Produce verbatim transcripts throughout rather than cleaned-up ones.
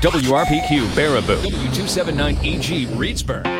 W R P Q Baraboo, W two seventy-nine E G Reedsburg.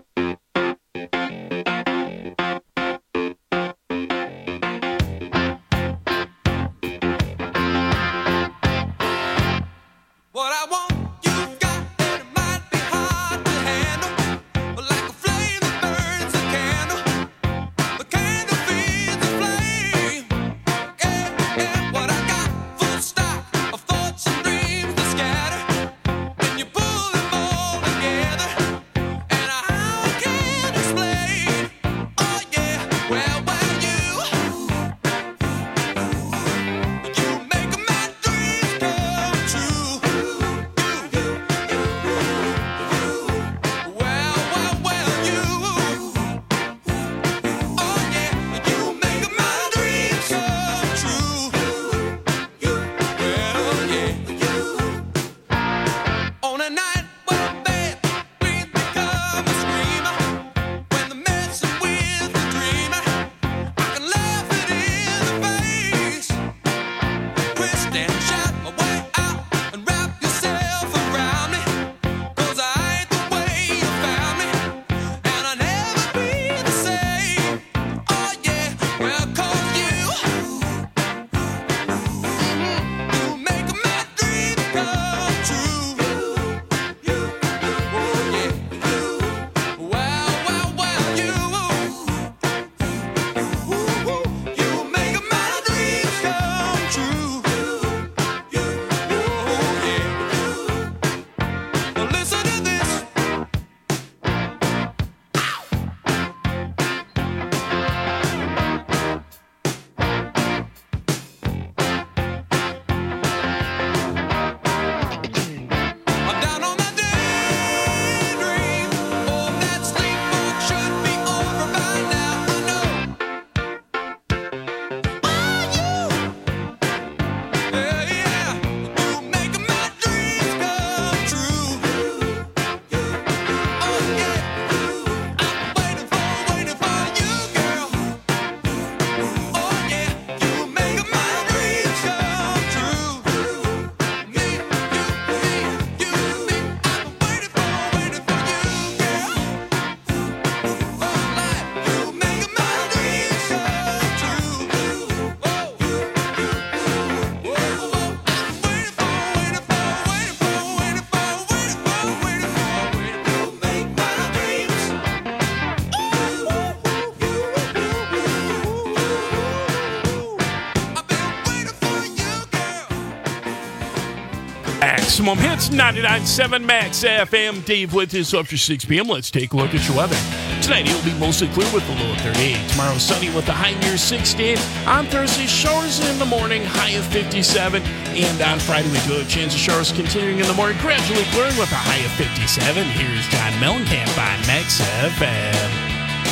Maximum Hits, ninety-nine point seven Max F M. Dave with us after six p.m. Let's take a look at your weather. Tonight, it'll be mostly clear with the low of thirty-eight. Tomorrow, sunny with the high near sixteen. On Thursday, showers in the morning, high of fifty-seven. And on Friday, we do have a chance of showers continuing in the morning, gradually clearing with a high of fifty-seven. Here's John Mellencamp on Max F M.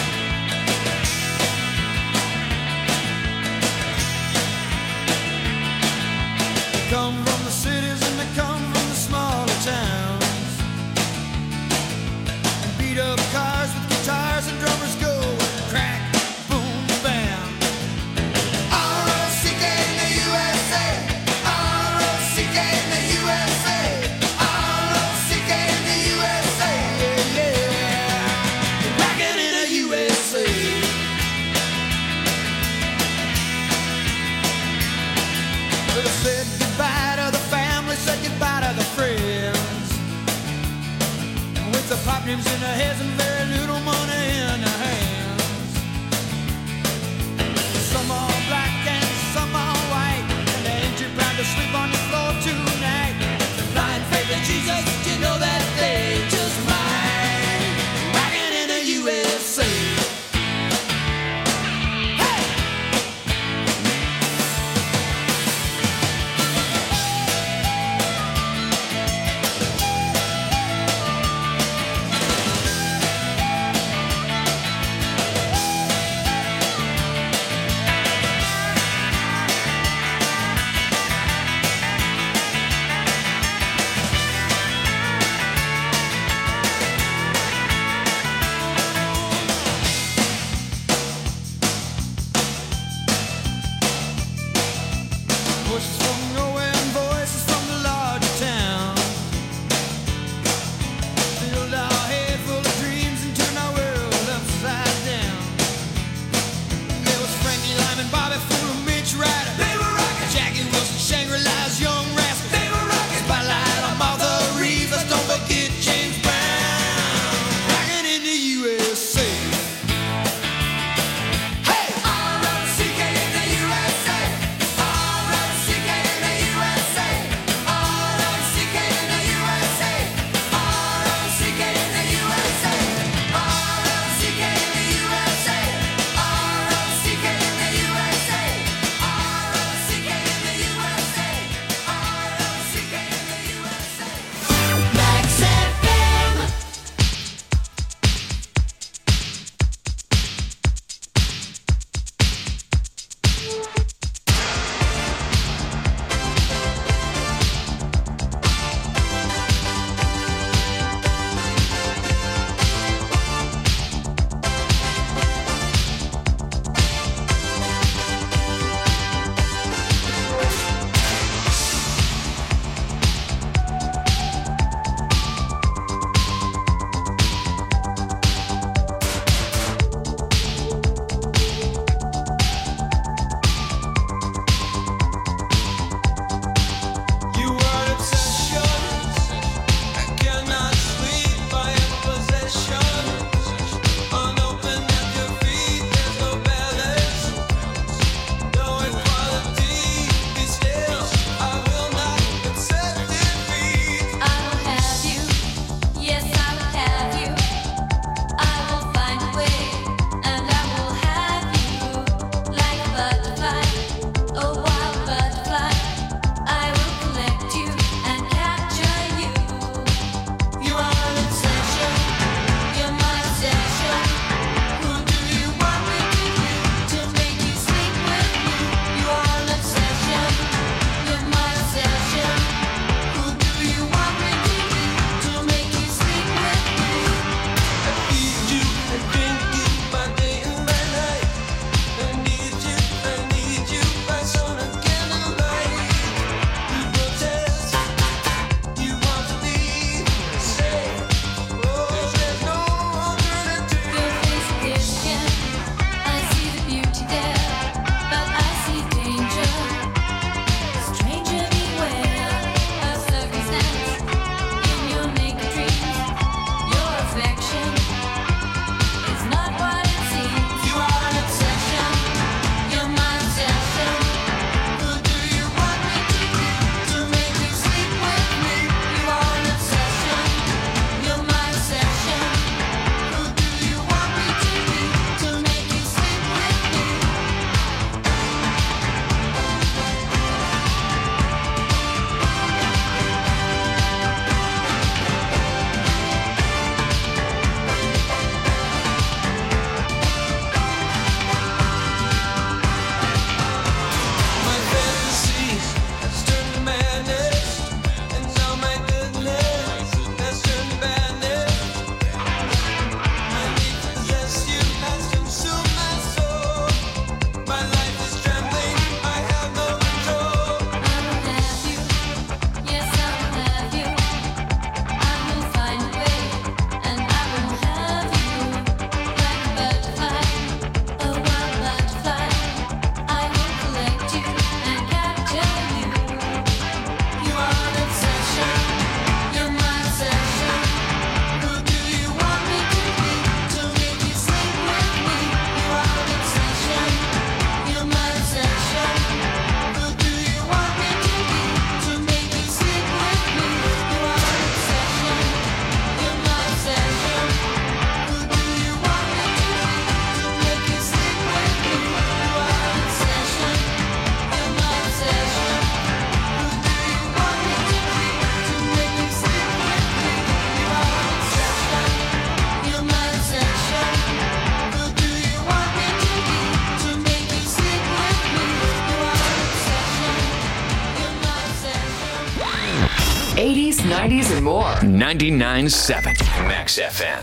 Come from the cities and they come from the smaller towns, and beat up cars with guitars and drummers go crack, boom, bam. R O C K in the U S A, R O C K in the U S A, R O C K in the U S A, yeah, yeah. Rockin' in the U S A. Well, I said goodbye to the family, said goodbye to the friends. With the pop names in their heads and very little money in their hands. Some are black and some are white, and they ain't too proud to sleep on the floor tonight. The blind faith in Jesus, you know that they just might. Rockin' in the U S A. Voices from nowhere and voices from the larger town. eighties, nineties, and more. ninety-nine point seven Max F M.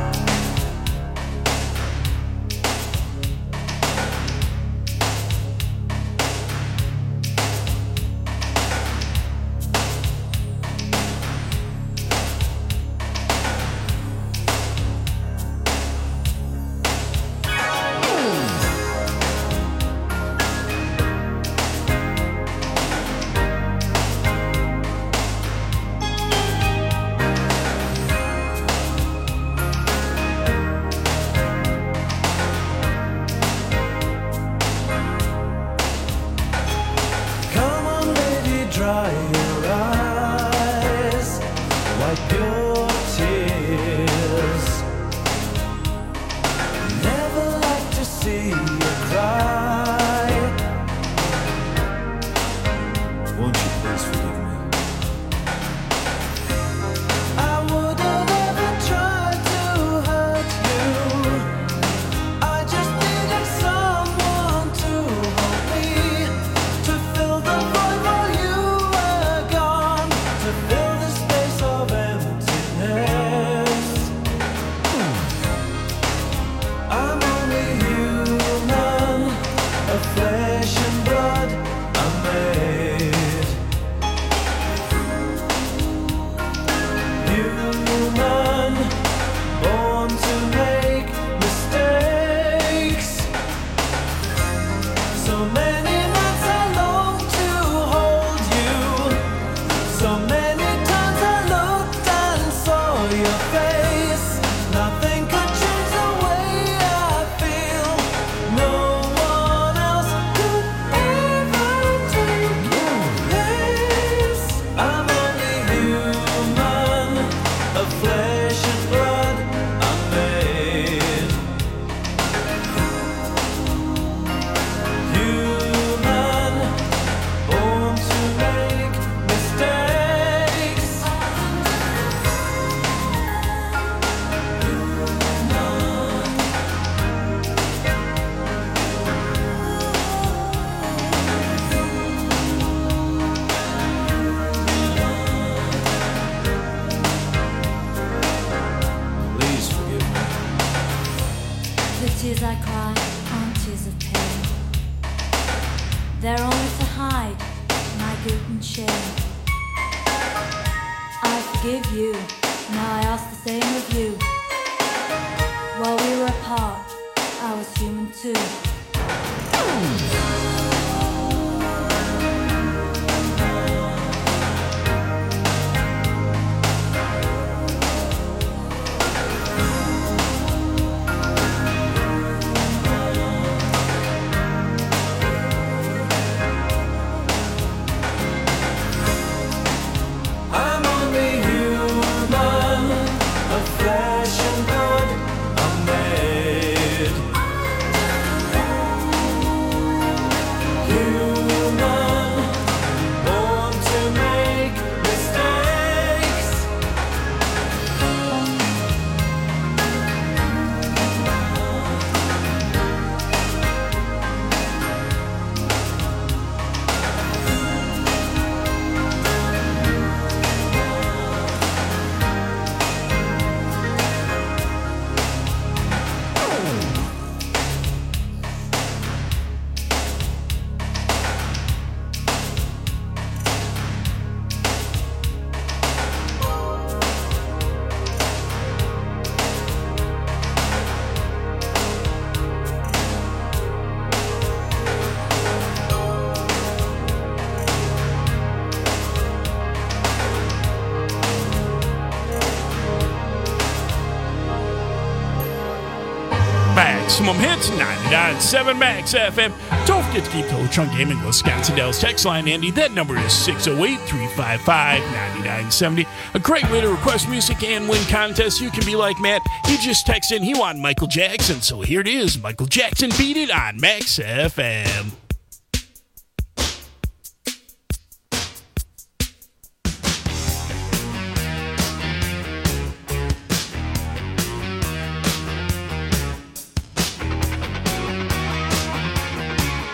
Maximum Hits, ninety-nine point seven Max F M. Don't forget to keep the Lutron Gaming Wisconsin Dells text line, Andy. That number is six oh eight, three five five, nine nine seven oh. A great way to request music and win contests. You can be like Matt. He just texted in he wanted Michael Jackson. So here it is. Michael Jackson Beat It on Max F M.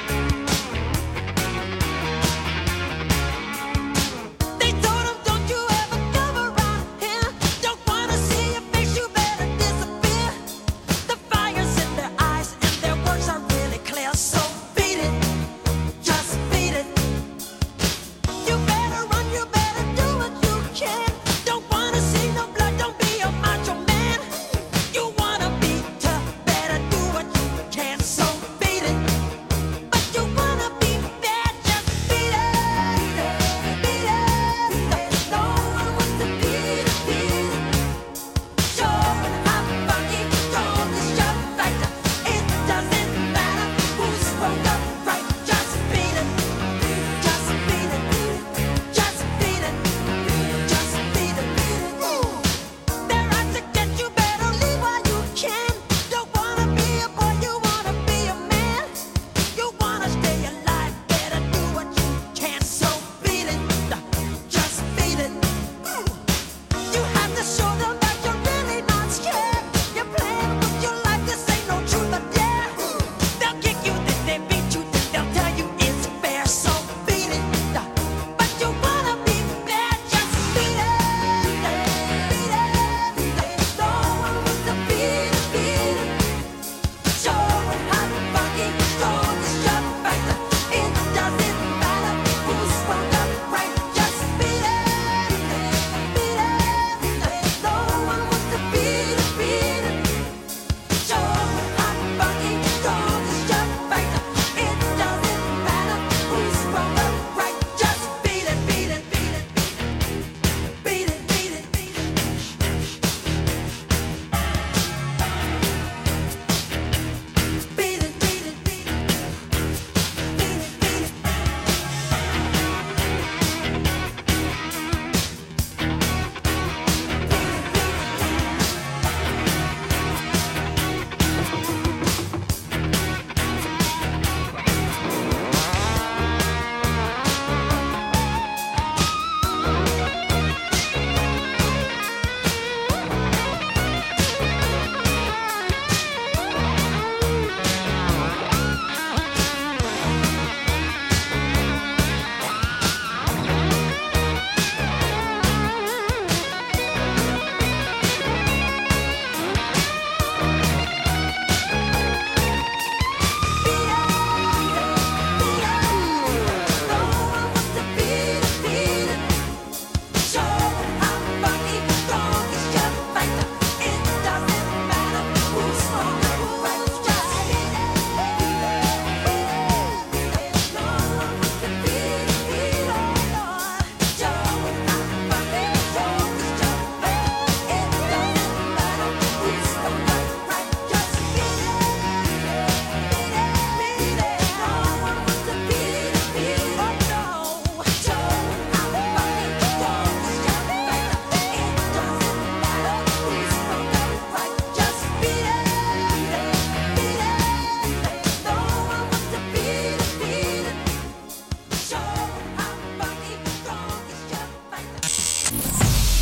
They told him, don't you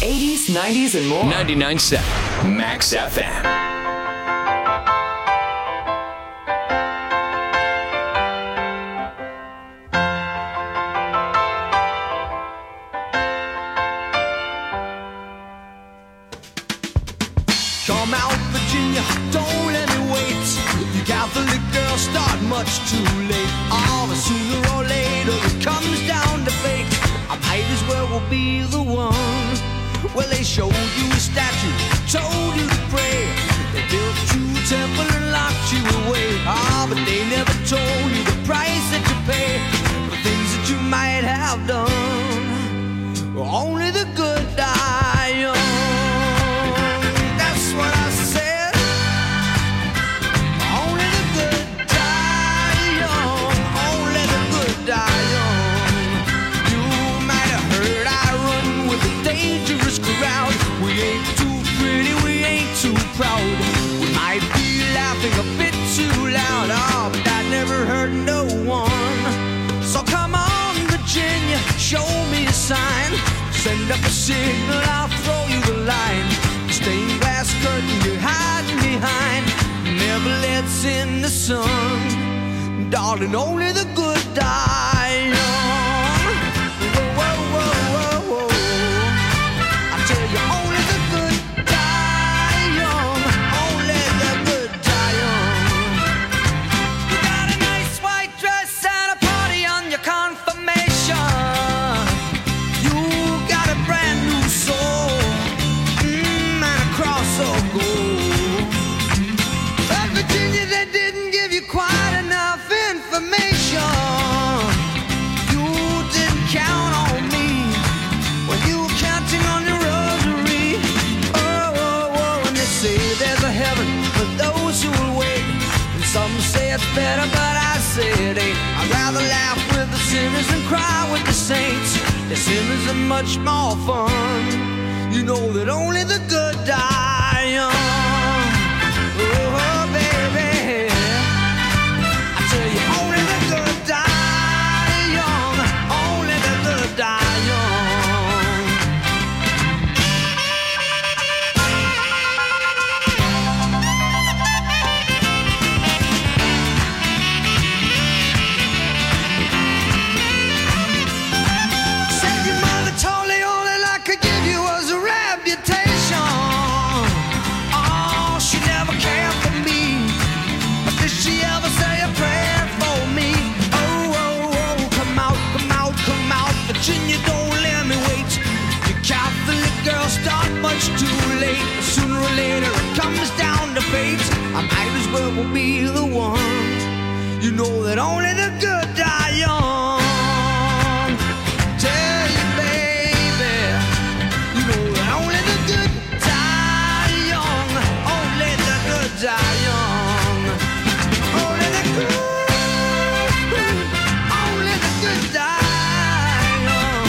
eighties, nineties, and more. ninety-nine point seven Max F M. Come out, Virginia, don't let me wait. You Catholic girls start much too late. Oh, but sooner or later it comes down to fate. I might as well be the one. Well, they showed you a statue, told you to pray. They built you a temple and locked you away. Ah, but they never told you the price that you pay for things that you might have done. Only the good die young. What I said, only the good die young, only the good die young. You might have heard I run with a dangerous crowd. We ain't too pretty, we ain't too proud. We might be laughing a bit too loud, oh, but that never hurt no one. So come on, Virginia, show me a sign. Send up a signal, I'll throw you the line. Stained glass curtain you're hiding behind never lets in the sun. Darling, only the good die young. Whoa, whoa, whoa, whoa, whoa. I tell you, only the good die young. Only the good die young. You got a nice white dress and a party on your confirmation. You got a brand new soul. Cross or gold. But Virginia, they didn't give you quite enough information. You didn't count on me when you were counting on your rosary. Oh, oh, oh, and they say there's a heaven for those who will wait. And some say it's better, but I say it ain't. I'd rather laugh with the sinners than cry with the saints. The sinners are much more fun. You know that only the good die young. Oh, baby, I tell you, only the good die young. Only the good die young. Said your mother told me all that I could give you was a reputation. Oh, she never cared for me, but did she ever say a prayer for me? Oh, oh, oh, come out, come out, come out, Virginia, don't let me wait. You Catholic girls start much too late. Sooner or later it comes down to fate. I might as well be the one. You know that only the good die young. Tell you, baby, you know that only the good die young. Only the good die young. Only the good, only the good die young.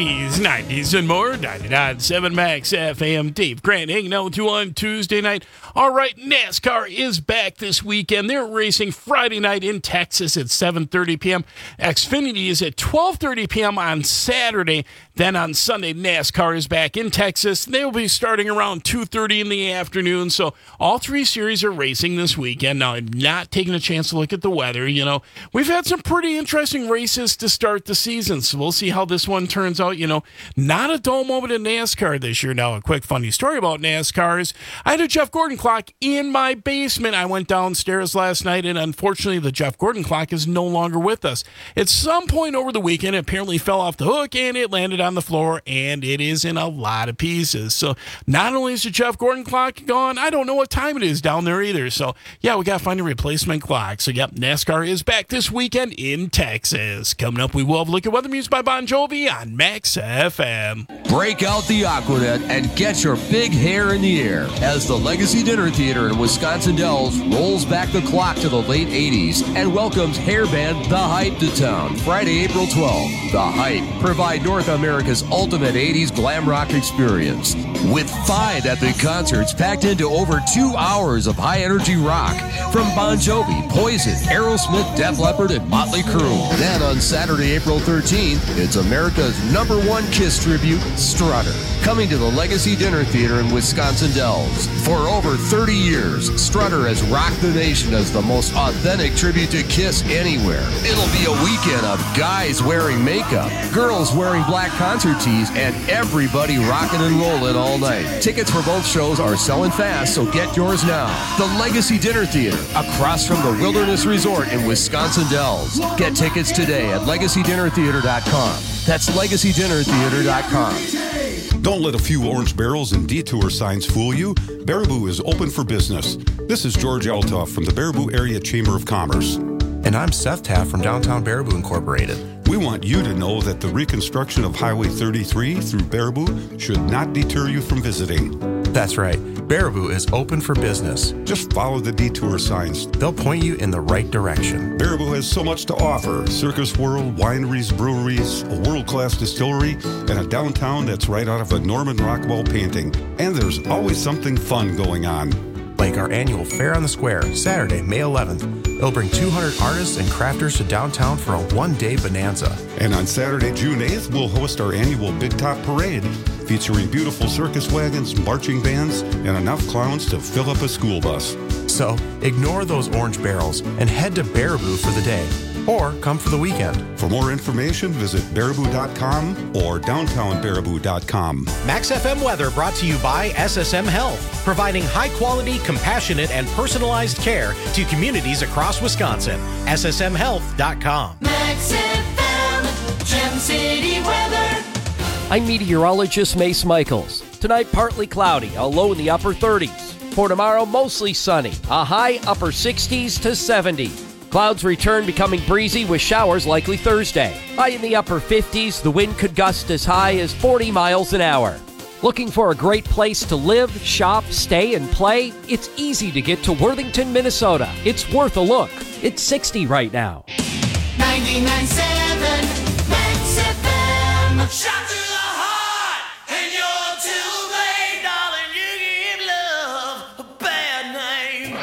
eighties, nineties, and more. ninety-nine point seven Max F M. Dave Grant hanging out with you on Tuesday night. All right, NASCAR is back this weekend. They're racing Friday night in Texas at seven thirty p.m. Xfinity is at twelve thirty p.m. on Saturday. Then on Sunday, NASCAR is back in Texas. They will be starting around two thirty in the afternoon. So all three series are racing this weekend. Now, I'm not taking a chance to look at the weather. You know, we've had some pretty interesting races to start the season, so we'll see how this one turns out. You know, not a dull moment in NASCAR this year. Now, a quick funny story about NASCAR is I had a Jeff Gordon clock in my basement. I went downstairs last night, and unfortunately, the Jeff Gordon clock is no longer with us. At some point over the weekend, it apparently fell off the hook, and it landed on the floor, and it is in a lot of pieces. So not only is the Jeff Gordon clock gone, I don't know what time it is down there either. So, yeah, we got to find a replacement clock. So, yep, NASCAR is back this weekend in Texas. Coming up, we will have a look at weather music by Bon Jovi on Max F M. Break out the Aquanet and get your big hair in the air as the Legacy Dinner Theater in Wisconsin Dells rolls back the clock to the late eighties and welcomes hair band The Hype to town Friday, April twelfth. The Hype provide North America's ultimate eighties glam rock experience with five epic concerts packed into over two hours of high-energy rock from Bon Jovi, Poison, Aerosmith, Def Leppard, and Motley Crue. Then on Saturday, April thirteenth, it's America's number one Kiss tribute, Strutter, coming to the Legacy Dinner Theater in Wisconsin Dells. For over thirty years, Strutter has rocked the nation as the most authentic tribute to Kiss anywhere. It'll be a weekend of guys wearing makeup, girls wearing black concert tees, and everybody rocking and rolling all night. Tickets for both shows are selling fast, so get yours now. The Legacy Dinner Theater, across from the Wilderness Resort in Wisconsin Dells. Get tickets today at legacy dinner theater dot com. That's legacy dinner theater dot com. Don't let a few orange barrels and detour signs fool you. Baraboo is open for business. This is George Eltoff from the Baraboo Area Chamber of Commerce. And I'm Seth Taft from Downtown Baraboo Incorporated. We want you to know that the reconstruction of Highway thirty-three through Baraboo should not deter you from visiting. That's right. Baraboo is open for business. Just follow the detour signs. They'll point you in the right direction. Baraboo has so much to offer. Circus World, wineries, breweries, a world-class distillery, and a downtown that's right out of a Norman Rockwell painting. And there's always something fun going on. Like our annual Fair on the Square, Saturday, May eleventh. It'll bring two hundred artists and crafters to downtown for a one-day bonanza. And on Saturday, June eighth, we'll host our annual Big Top Parade, featuring beautiful circus wagons, marching bands, and enough clowns to fill up a school bus. So, ignore those orange barrels and head to Baraboo for the day. Or come for the weekend. For more information, visit baraboo dot com or downtown baraboo dot com. Max F M weather brought to you by S S M Health, providing high-quality, compassionate, and personalized care to communities across Wisconsin. S S M health dot com. Max F M, Gem City weather. I'm meteorologist Mace Michaels. Tonight, partly cloudy, a low in the upper thirties. For tomorrow, mostly sunny, a high upper sixties to seventies. Clouds return, becoming breezy with showers likely Thursday. High in the upper fifties, the wind could gust as high as forty miles an hour. Looking for a great place to live, shop, stay, and play? It's easy to get to Worthington, Minnesota. It's worth a look. It's sixty right now. ninety-nine point seven Max F M. Shot to the heart, and you're too late, darling. You give love a bad name.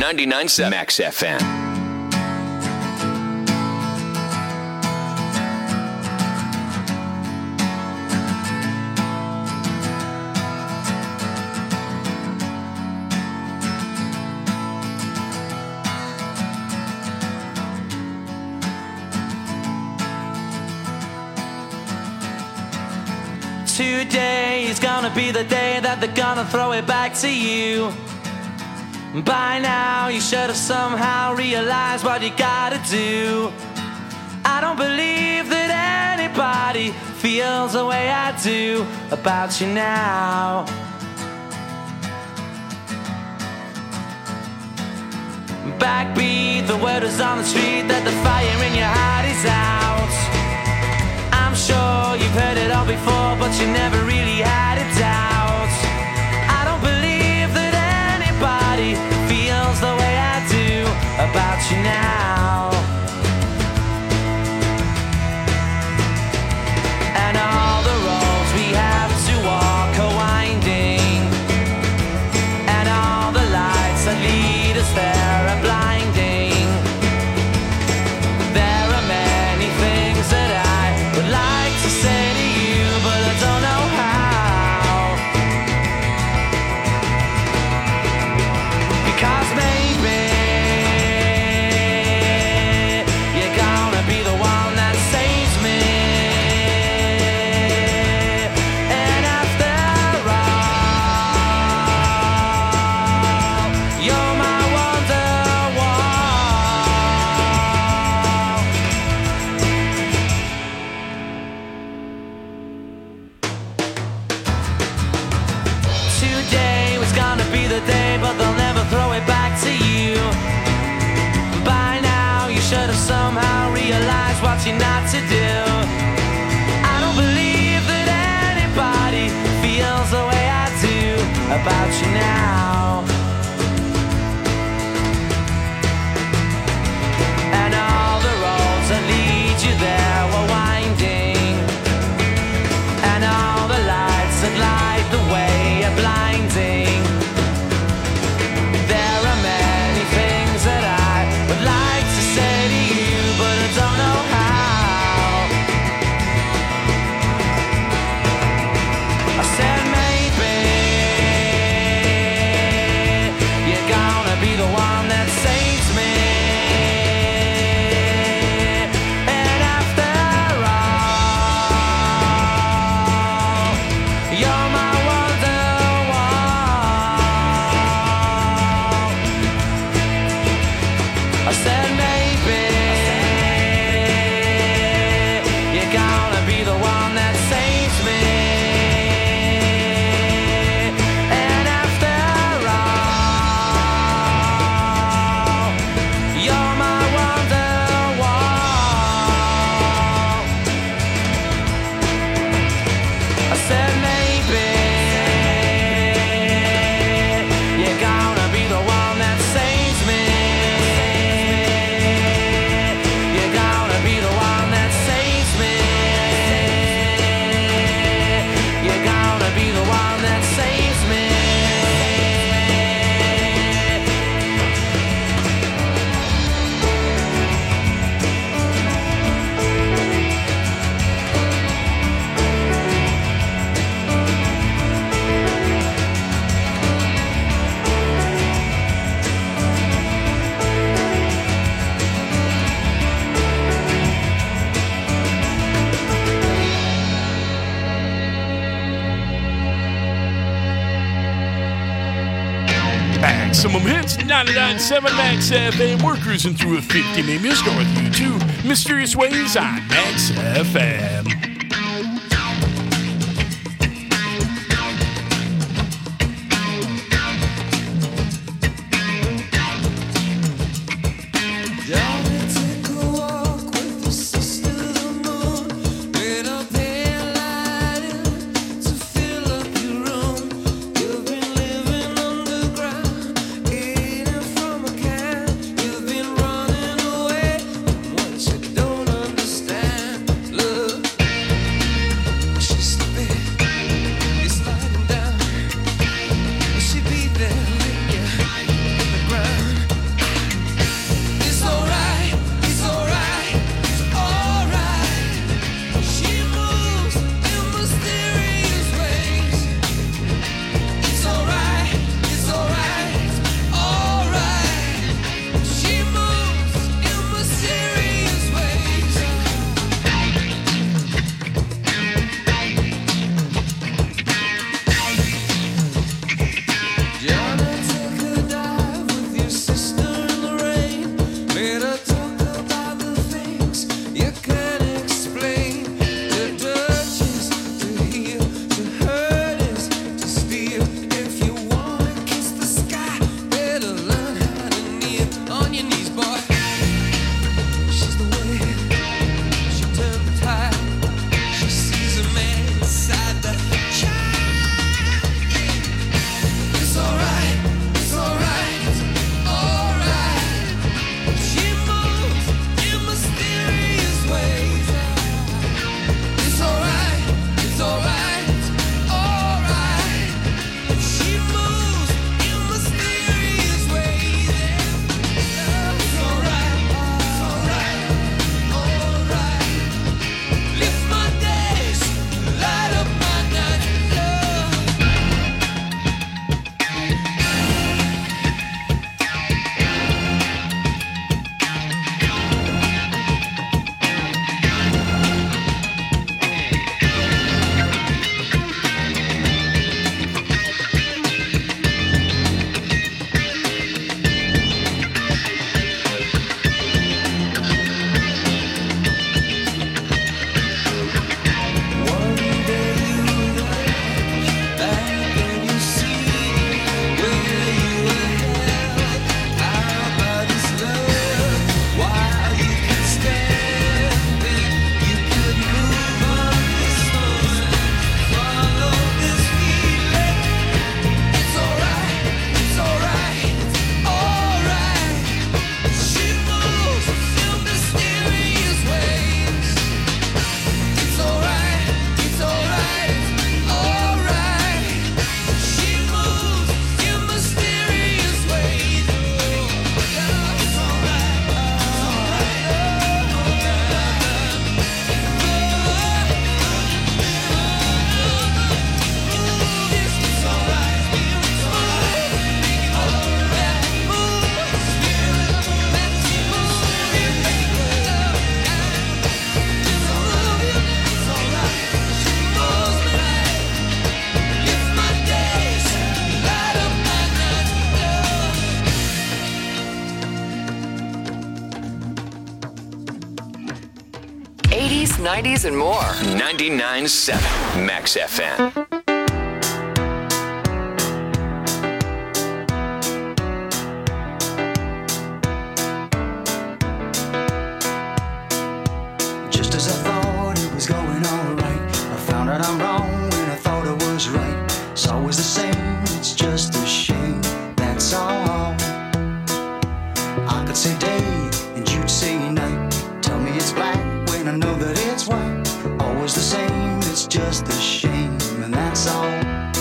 ninety-nine point seven Max F M. Today is gonna be the day that they're gonna throw it back to you. By now you should have somehow realized what you gotta do. I don't believe that anybody feels the way I do about you now. Backbeat, the word is on the street that the fire in your heart is out. I'm sure you've heard it all before, but you never really had a doubt. I don't believe that anybody feels the way I do about you now. And all the roads we have to walk are winding, and all the lights that lead us there are blinding. There are many things that I would like to say to you, but I don't know how. Because maybe you're gonna be the one that saves me. And after all, you're my wonderwall. Today was gonna be the day, but they'll never throw it back to you. By now you should have somehow realized what you're not to do. I don't believe that anybody feels the way I do about you now. And all the roads that lead you there were winding, and all the lights that light the way are blinding. There are many things that I would like to say to you, but I don't know how. I said maybe you're gonna be the one that saves me. And after all, you're my wonderwall. I said maybe you're gonna be the one that saves me. And after all, you're my wonderwall. I said maybe you're gonna be the one that saves me. You're gonna be the one that saves me. You're gonna be the one that saves me. Maximum hits, ninety-nine point seven Max F M. We're cruising through a fifty. Maybe it's going with you too. Mysterious Ways on Max F M. Darling, take a walk with your sister the moon. Been up here lighting to fill up your room. You've been living underground, eating from a can. You've been running away from what you don't understand. Look, nineties, and more. ninety-nine point seven Max F M. Just as I thought it was going alright, I found out I'm wrong when I thought I was right. It's always the same, it's just a shame, that's all. I could say day and you'd say night. Tell me it's black when I know that it's white. Always the same, it's just a shame, and that's all.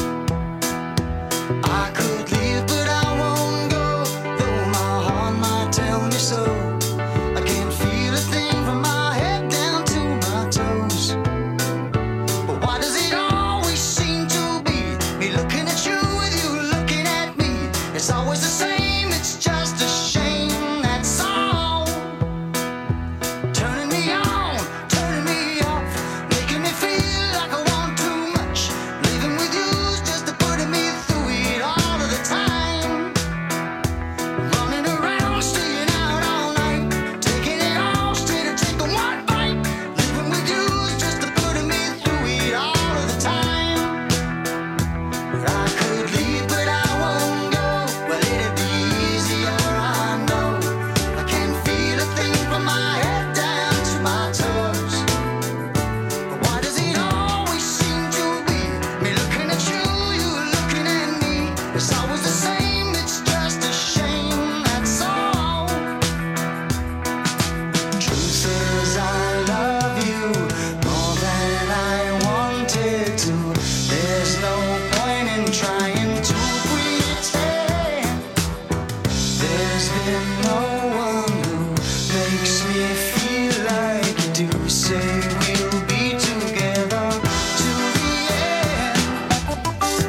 I could leave but I won't go, though my heart might tell me so. I can't feel a thing from my head down to my toes. But why does it always seem to be me looking at you with you looking at me? It's always the same, it's just a shame, that's all. Turning me on, turning me off, making me feel like I want too much. Living with you's just putting me through it all of the time. Running around, staying out all night, taking it all straight and taking one bite. Living with you's just putting me through it all of the time. But I could leave, but I won't go. Well, it'd be easier, I know. I can't feel a thing from my head down to my toes. But why does it always seem to be me looking at you, you looking at me? It's always the same, it's just a shame, that's all. Truth is I love you more than I wanted to. There's no point in trying to pretend. There's been no one who makes me feel like you do. Say we'll be together to the end.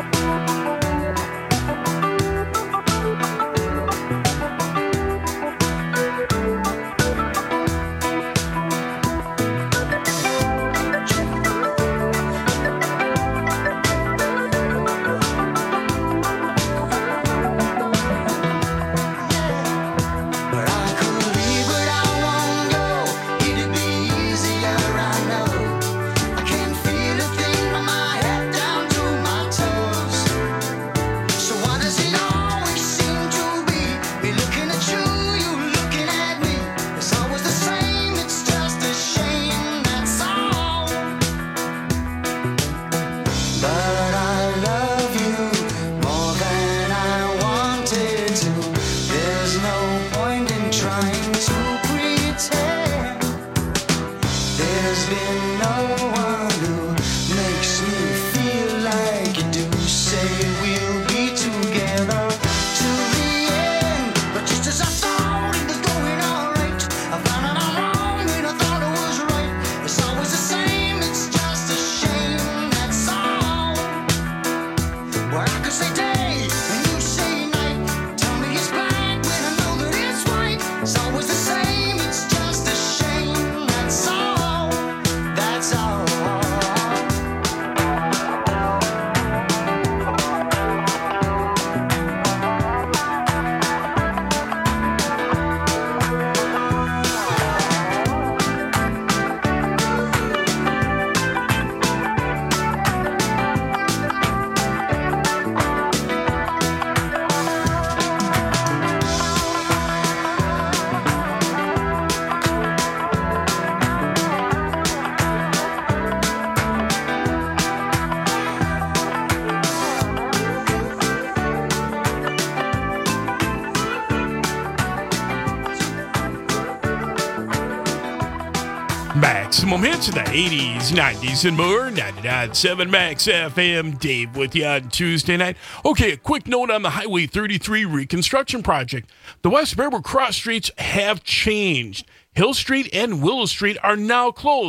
But I could leave, but I won't go. It'd be easier, I know. I can't feel a thing from my head down to my toes. So why does it always seem to be me looking at you, you looking at me? It's always the same, it's just a shame, that's all. But I love you more than I wanted to. There's no point in trying to pretend. There's been no one who makes me feel like you do. Say we'll be together to the end. But just as I thought it was going alright, I found out I'm wrong when I thought I was right. It's always the same, it's just a shame, that's all. Well, I could say day and you say night. Tell me it's black when I know that it's white. It's always the same, it's just a shame, that's all. That's all. Maximum hits of the eighties, nineties, and more. ninety-nine point seven Max F M. Dave with you on Tuesday night. Okay, a quick note on the Highway thirty-three reconstruction project. The West Bearwood cross streets have changed. Hill Street and Willow Street are now closed.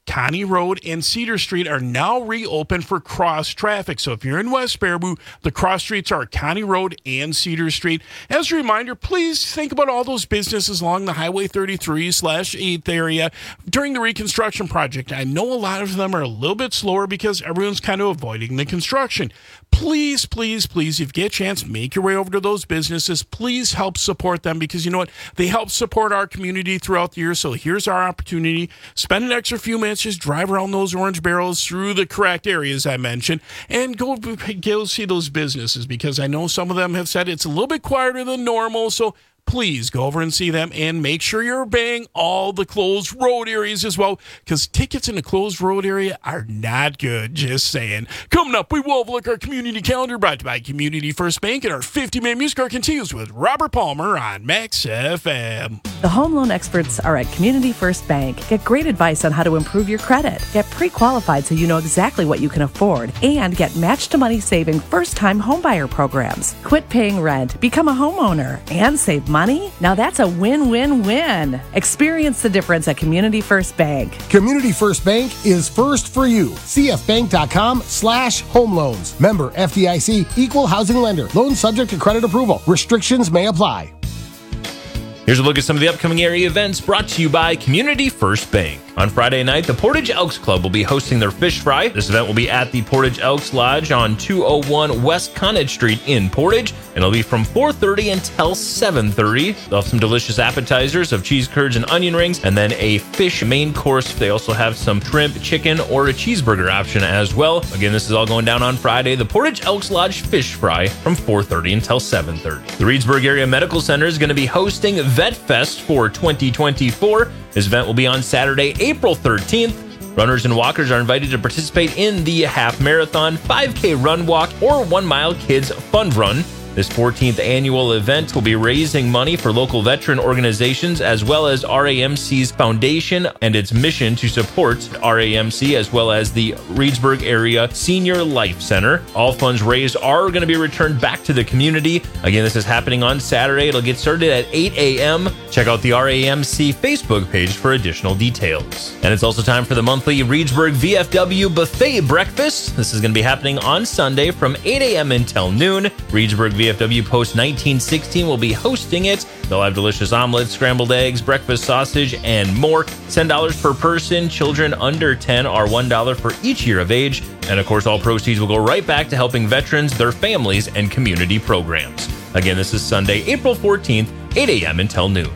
Connie Road and Cedar Street are now reopened for cross traffic. So if you're in West Baraboo, the cross streets are Connie Road and Cedar Street. As a reminder, please think about all those businesses along the Highway thirty-three slash eighth area during the reconstruction project. I know a lot of them are a little bit slower because everyone's kind of avoiding the construction. Please, please, please, if you get a chance, make your way over to those businesses. Please help support them because you know what? They help support our community throughout the year. So here's our opportunity. Spend an extra few minutes, just drive around those orange barrels through the correct areas I mentioned and go, go see those businesses because I know some of them have said it's a little bit quieter than normal. So please go over and see them and make sure you're obeying all the closed road areas as well because tickets in the closed road area are not good. Just saying. Coming up, we will have a look at our community calendar brought to you by Community First Bank, and our fifty-man music hour continues with Robert Palmer on Max F M. The home loan experts are at Community First Bank. Get great advice on how to improve your credit. Get pre-qualified so you know exactly what you can afford. And get match-to-money saving first-time homebuyer programs. Quit paying rent, become a homeowner, and save money. Now that's a win-win-win. Experience the difference at Community First Bank. Community First Bank is first for you. cfbank.com slash home loans. Member F D I C, equal housing lender. Loan subject to credit approval. Restrictions may apply. Here's a look at some of the upcoming area events brought to you by Community First Bank. On Friday night, the Portage Elks Club will be hosting their fish fry. This event will be at the Portage Elks Lodge on two oh one West Connaught Street in Portage, and it'll be from four thirty until seven thirty. They'll have some delicious appetizers of cheese curds and onion rings, and then a fish main course. They also have some shrimp, chicken, or a cheeseburger option as well. Again, this is all going down on Friday. The Portage Elks Lodge fish fry from four thirty until seven thirty. The Reedsburg Area Medical Center is going to be hosting Vet Fest for twenty twenty-four. This event will be on Saturday, April thirteenth. Runners and walkers are invited to participate in the half marathon, five K run walk, or one mile kids fun run. This fourteenth annual event will be raising money for local veteran organizations as well as R A M C's foundation and its mission to support R A M C as well as the Reedsburg Area Senior Life Center. All funds raised are going to be returned back to the community. Again, this is happening on Saturday. It'll get started at eight a.m. Check out the R A M C Facebook page for additional details. And it's also time for the monthly Reedsburg V F W Buffet Breakfast. This is going to be happening on Sunday from eight a.m. until noon. Reedsburg V F W Post nineteen sixteen will be hosting it. They'll have delicious omelets, scrambled eggs, breakfast sausage, and more. ten dollars per person. Children under ten are one dollar for each year of age. And of course, all proceeds will go right back to helping veterans, their families, and community programs. Again, this is Sunday, April fourteenth, eight a.m. until noon.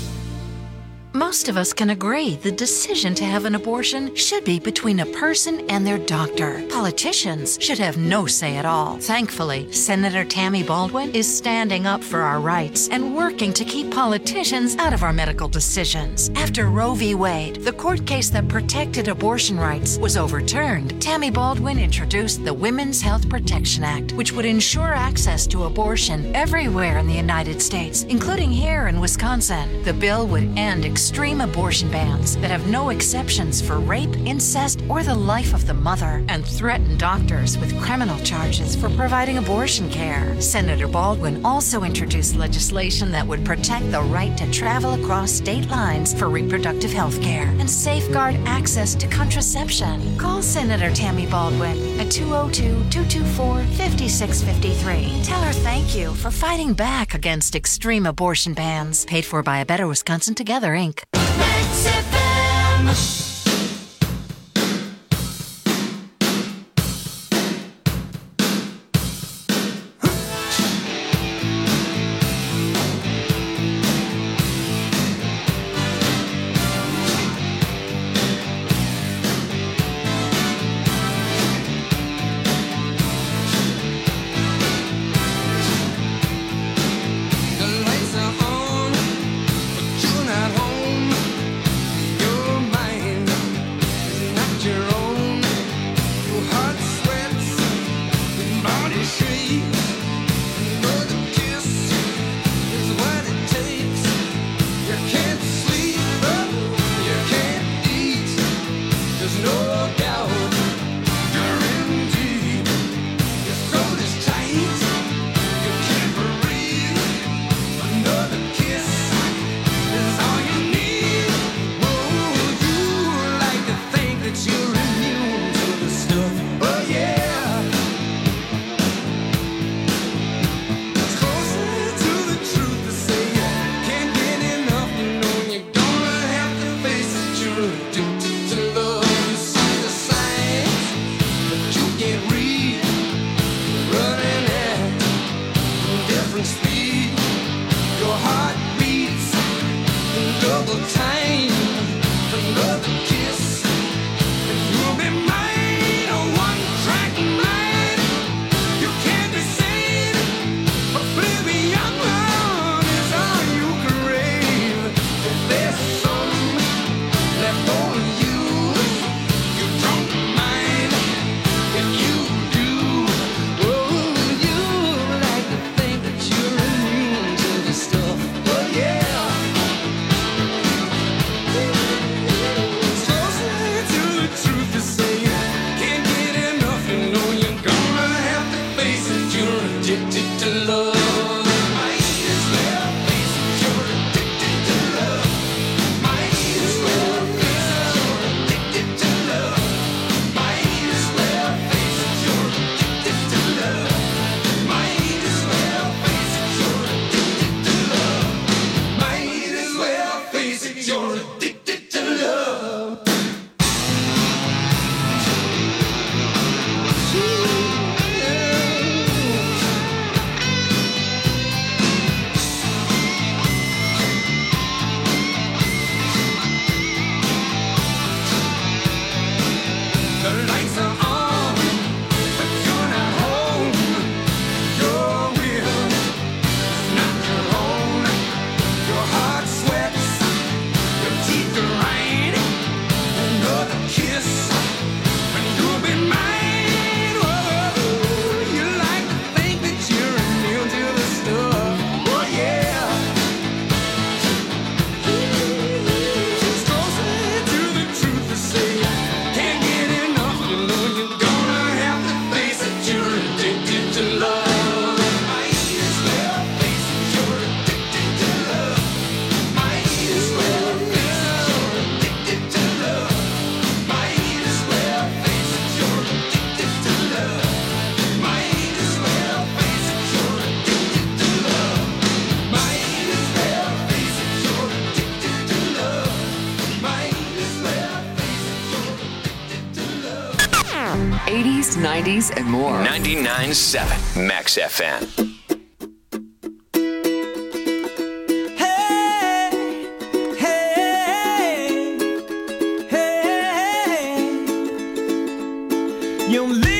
Most of us can agree the decision to have an abortion should be between a person and their doctor. Politicians should have no say at all. Thankfully, Senator Tammy Baldwin is standing up for our rights and working to keep politicians out of our medical decisions. After Roe v. Wade, the court case that protected abortion rights, was overturned, Tammy Baldwin introduced the Women's Health Protection Act, which would ensure access to abortion everywhere in the United States, including here in Wisconsin. The bill would end extreme abortion bans that have no exceptions for rape, incest, or the life of the mother, and threaten doctors with criminal charges for providing abortion care. Senator Baldwin also introduced legislation that would protect the right to travel across state lines for reproductive health care and safeguard access to contraception. Call Senator Tammy Baldwin at two oh two, two two four, five six five three. Tell her thank you for fighting back against extreme abortion bans. Paid for by A Better Wisconsin Together, Incorporated. Max F M. You're mine. eighties, nineties, and more. ninety-nine point seven Max F M. You live